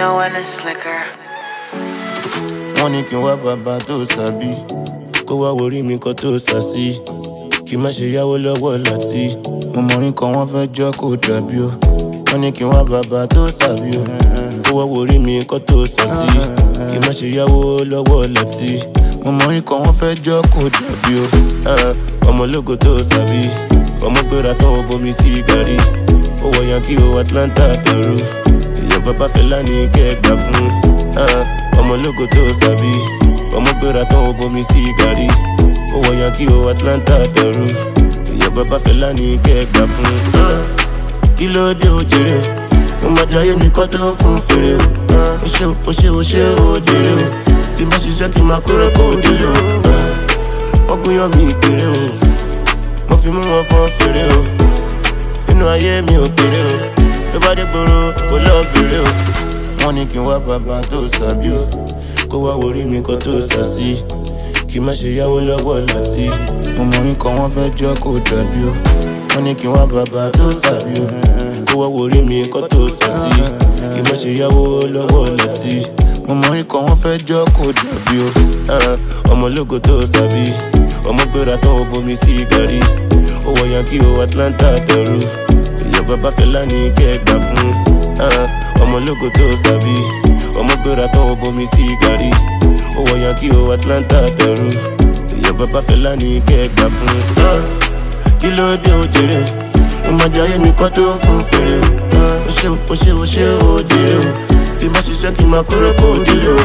know when it's slicker. Wọ́n ní kí n wá bàbá tó sàbí, kó wá worí mi kan tó sàsí, kí má ṣe yáwó lọ́wọ́ láti. Mo mọ̀rin kan wọ́n fẹ́ jọ́ kó dàbí o. Wọ́n ní kí n wá bàbá tó sàbí o, kó wá worí mi kan tó sàsí, kí má ṣe yáwó lọ́wọ́ láti. Mo mọ̀rin kan wọ́n fẹ́ jọ́ kó dàbí o. Ọmọ ológo tó sàbí, ọmọ gbéra tán ó bomi sí gàrí. Ó wọ Yankee o Atlanta Peru, èèyàn bàbá Fẹlá ní kẹ́gbà fún. Ọmọ ológo tó sàbí, ọmọ gbéra tán ó bomi sí gàrí. Ó wọ Yankee o Atlanta Peru, èèyàn bàbá Fẹlá ní kẹ́gbà fún. Kí ló dé o jèrè o, mo máa jayé mi kọ́ tó fún fèrè o. Ó ṣe o jèrè o, tí má ṣiṣẹ́ kí n máa kórè kó délé o. Wọ́n gúnyán mi kéré o, mo fi mú wọn fọ́n fèrè o. Inú ayé mi ò kéré o, tó bá dé gbòòrò kó lọ bèrè o. Wọ́n ní kí n wá bàbá tó sàbí o, kó wá worí mi kan tó sàsí, kí má ṣe yáwó lọ́wọ́ láti. Mo mọ̀rin kan wọ́n fẹ́ jọ́ kó dàbí o. Wọ́n ní kí n wá bàbá tó sàbí o, kó wá worí mi kan tó sàsí, kí má ṣe yáwó lọ́wọ́ láti. Mo mọ̀rin kan wọ́n fẹ́ jọ́ kó dàbí o. Ọmọ ológo tó sàbí, ọmọ gbéra tán ó bomi sí gàrí. Ó wọ Yankee o Atlanta Peru, èèyàn bàbá Fẹlá ní kẹ́gbà fún. Ọmọ ológo tó sàbí, ọmọ gbéra tán ó bomi sí gàrí. Ó wọ Yankee o Atlanta Peru, èèyàn bàbá Fẹlá ní kẹ́gbà fún. Kí ló dé o jèrè o, mo máa jayé mi kọ́ tó fún fèrè o. Ó ṣe o jèrè o, tí má ṣiṣẹ́ kí n máa kórè kó délé o.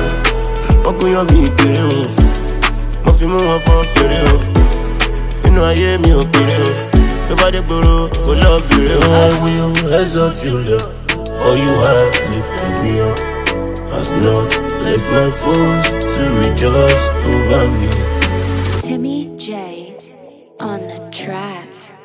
Wọ́n gúnyán mi kéré o, mo fi mú wọn fọ́n fèrè o. Inú ayé mi ò kéré o, tó bá dé gbòòrò kó lọ bèrè o. I will exalt you, Lord, for you have lifted me up. Has not let my foes to rejoice over me. Timmy J on the track.